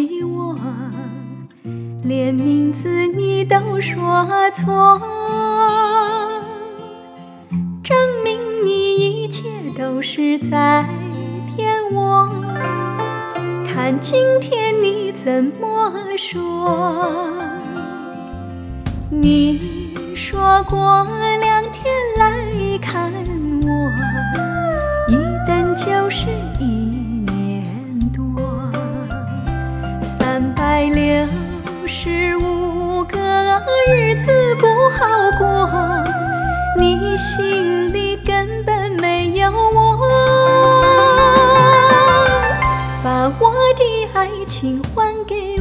起我，连名字你都说错，证明你一切都是在骗我。看今天你怎么说？你说过2天来看我，一等就是1年多，365个日子不好过，你心里根本没有我，把我的爱情还给